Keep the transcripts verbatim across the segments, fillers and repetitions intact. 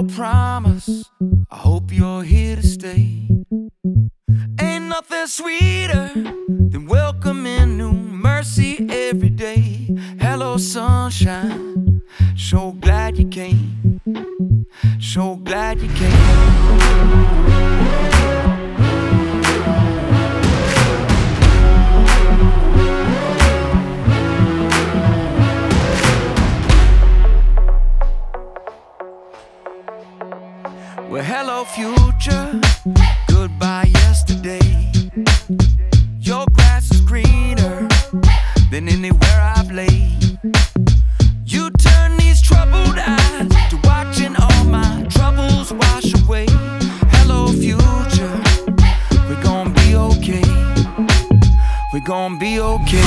promise, I hope you're here to stay. Ain't nothing sweeter than welcoming new mercy every day. Hello sunshine, so glad you came, so glad you came. Well, hello future, goodbye yesterday. Your grass is greener than anywhere I've laid. You turn these troubled eyes to watching all my troubles wash away. Hello future, we're gonna be okay. We're gonna be okay.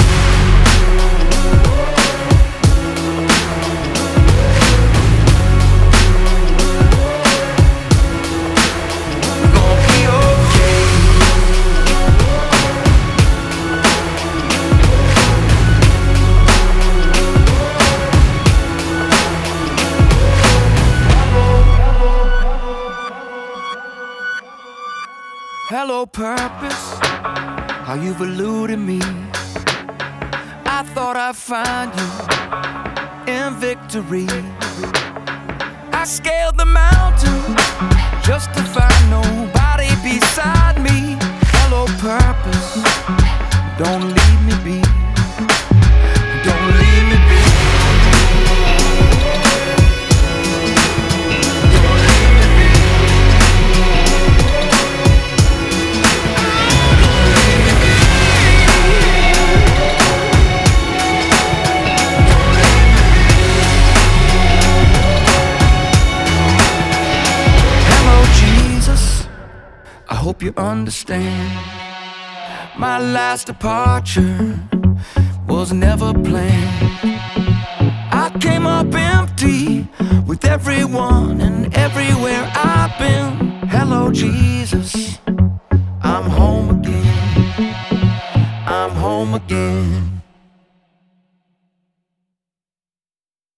Hello purpose, how you've eluded me. I thought I'd find you in victory. I scaled the mountain just to find nobody beside me. Hello purpose, don't leave me be. Don't leave me be. I hope you understand. My last departure was never planned. I came up empty with everyone and everywhere I